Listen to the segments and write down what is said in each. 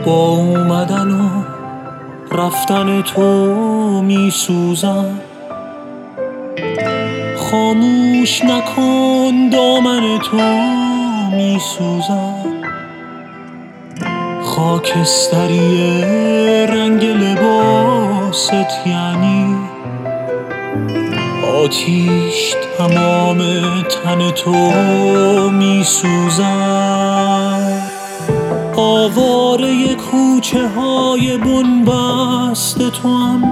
با اومدن و رفتن تو میسوزم. خاموش نکن دامن تو میسوزم. خاکستری رنگ لباست یعنی آتیش تمام تن تو میسوزم. آواره کوچه های بنبست تو هم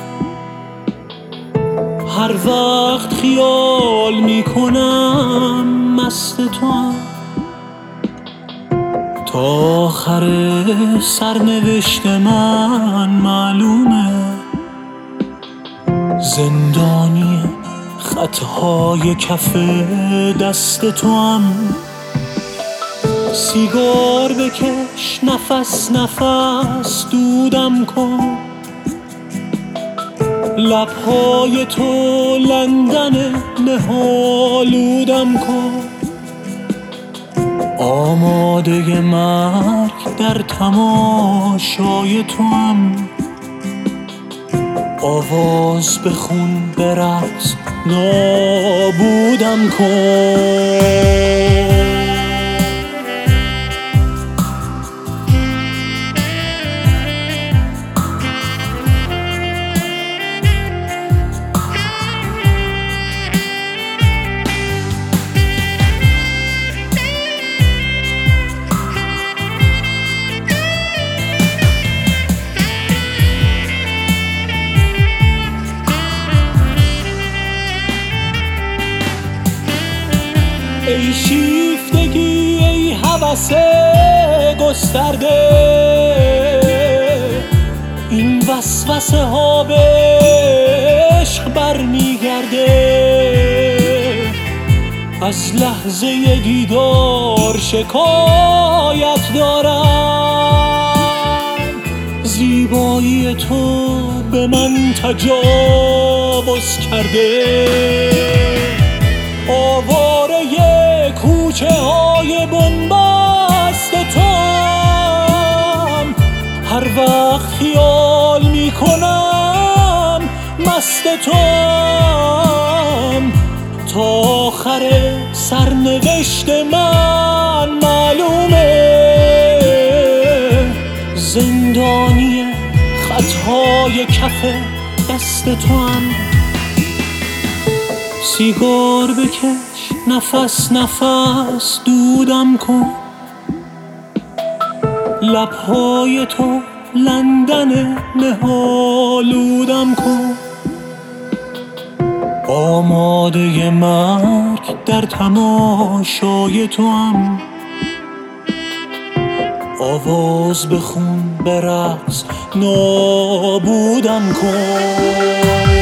هر وقت خیال میکنم مست تو هم. تا آخر سرنوشت من معلومه زندانی خطهای کف دست تو هم. سیگار بکش نفس نفس دودم کن. لبهای تو لندن مه‌آلودم کن. آماده مرگ در تماشای تو هم. آواز بخون به رقص نابودم کن. ای شیفتگی ای هوس گسترده، این وسوسه ها به عشق برمیگرده. از لحظه دیدار شکایت دارم. زیبایی تو به من تجاوز کرده. آواره کوچه های بنبست توام. هر وقت خیال میکنم مست توام. تا آخر سرنوشت من معلومه زندانی خطهای کف دست توام. سیگار بکش نفس نفس دودم کن. لبهای تو لندن مه‌آلودم کن. آماده مرگ در تماشای تو هم. آواز بخون به رقص نابودم کن.